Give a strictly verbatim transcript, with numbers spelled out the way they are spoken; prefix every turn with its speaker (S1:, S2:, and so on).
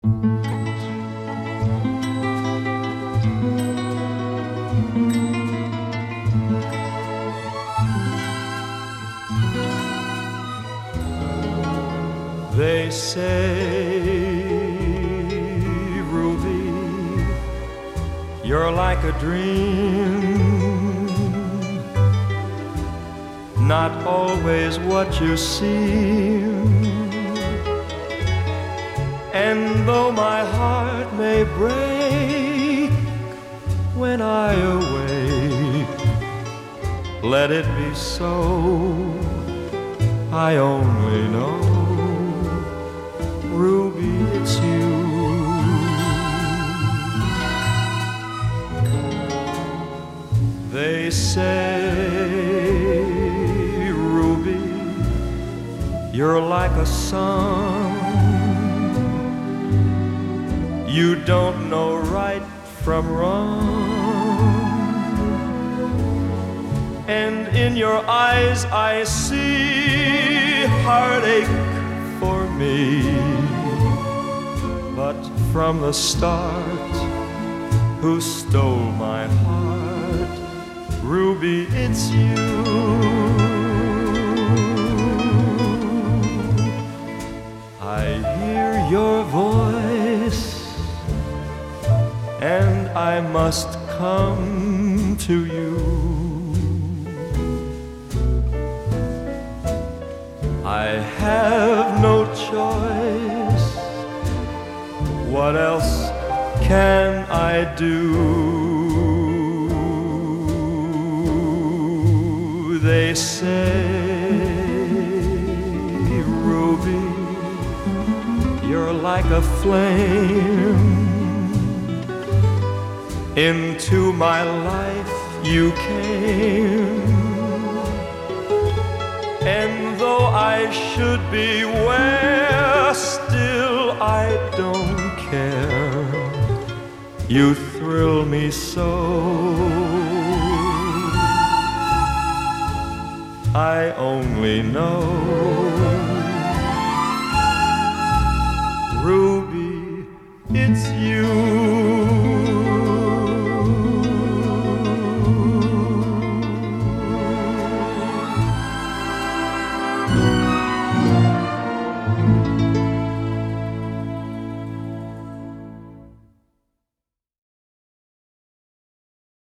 S1: They say, Ruby, you're like a dream, not always what you seem. And though my heart may break when I awake, let it be so. I only know, Ruby, it's you. They say, Ruby, you're like a sun. You don't know right from wrong, and in your eyes I see heartache for me. But from the start, who stole my heart? Ruby, it's you. I hear your voice, and I must come to you. I have no choice. What else can I do? They say, Ruby, you're like a flame. Into my life you came, and though I should beware, still I don't care. You thrill me so. I only know, Ruby, it's you.